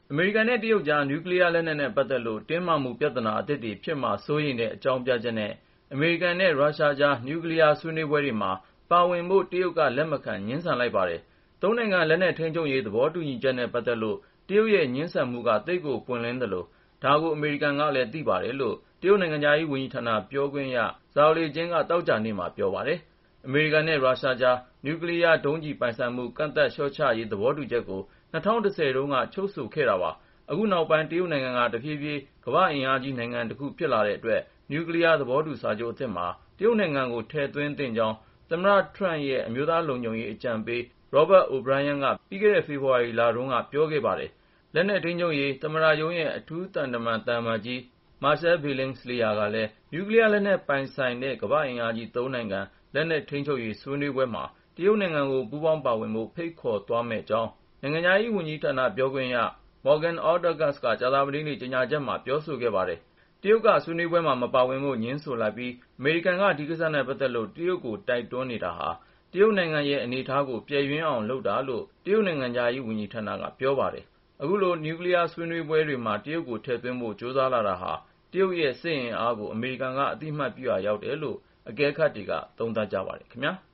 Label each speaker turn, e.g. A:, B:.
A: အမေရိကန်နဲ့တရုတ်ကြား နျူကလီးယားလက်နက်နဲ့ပတ်သက်လို့ တင်းမာမှုပြဿနာအသစ်တွေဖြစ်မှာ စိုးရိမ်တဲ့အကြောင်းပြချက်နဲ့ အမေရိကန်နဲ့ ရုရှားကြား နျူကလီးယားဆွေးနွေးပွဲတွေမှာ ပါဝင်ဖို့ တရုတ်က လက်မခံ ငြင်းဆန်လိုက်ပါတယ်။ သုံးနိုင်ငံ လက်နက်ထိန်းချုပ်ရေး သဘောတူညီချက်နဲ့ပတ်သက်လို့ တရုတ်ရဲ့ ငြင်းဆန်မှုက သိပ်ကိုပွင့်လင်းသလို ဒါကို အမေရိကန်ကလည်း သိပါတယ်လို့ တရုတ်နိုင်ငံခြားရေးဝန်ကြီးဌာန ပြောခွင့်ရ Zhao Lijian က သောကြာနေ့မှာ ပြောပါတယ်။ အမေရိကန်နဲ့ ရုရှားကြား နျူကလီးယား ဒုံးကျည်ပိုင်ဆိုင်မှု ကန့်သတ်လျှော့ချရေး သဘောတူချက်ကို ၂၀၁၀ တုန်းက ချုပ်ဆိုခဲ့တာပါ။ အခုနောက်ပိုင်း တရုတ်နိုင်ငံက တဖြည်းဖြည်း ကမ္ဘာ့အင်အားကြီးနိုင်ငံတခု ဖြစ်လာတဲ့အတွက် နျူကလီးယား သဘောတူစာချုပ်အသစ်မှာ တရုတ်နိုင်ငံကို ထည့်သွင်းသင့်ကြောင်း သမ္မတ Trump ရဲ့ အမျိုးသားလုံခြုံရေးအကြံပေး Robert O'Brien က ပြီးခဲ့တဲ့ ဖေဖော်ဝါရီလတုန်းက ပြောခဲ့ပါတယ်။ လက်နက်ထိန်းချုပ်ရေး သမ္မတရုံးရဲ့ အထူးသံတမန် သံအမတ်ကြီး Marcel Billings-Lear ကလည်း နျူကလီးယားလက်နက်ပိုင်ဆိုင်တဲ့ ကမ္ဘာ့အင်အားကြီး ၃ နိုင်ငံ လက်နက်ထိန်းချုပ်ရေး ဆွေးနွေးပွဲမှာ တရုတ်နိုင်ငံကို ပူးပေါင်းပါဝင်ဖို့ ဖိတ်ခေါ်သွားမယ့်အကြောင်း နိုင်ငံခြားရေးဝန်ကြီးဌာန ပြောခွင့်ရ Morgan Ortagus က ကြာသပတေးနေ့ ကြေညာချက်မှာ ပြောဆိုခဲ့ပါတယ်။ တရုတ်က ဆွေးနွေးပွဲမှာ မပါဝင်ဖို့ ငြင်းဆိုလိုက်ပြီး အမေရိကန်က ဒီကိစ္စနဲ့ပတ်သက်လို့ တရုတ်ကို တိုက်တွန်းနေတာဟာ တရုတ်နိုင်ငံရဲ့ အနေအထားကို ပျက်ယွင်းအောင်လုပ်တာလို့ တရုတ်နိုင်ငံခြားရေးဝန်ကြီးဌာနက ပြောပါတယ်။ အခုလို နျူကလီးယားဆွေးနွေးပွဲတွေမှာ တရုတ်ကို ထည့်သွင်းဖို့ ကြိုးစားလာတာဟာ တရုတ်ရဲ့ စစ်အင်အားကို အမေရိကန်က အသိအမှတ်ပြုရာ ရောက်တယ်လို့ အကဲခတ်တွေက သုံးသပ်ကြပါတယ်ခင်ဗျာ။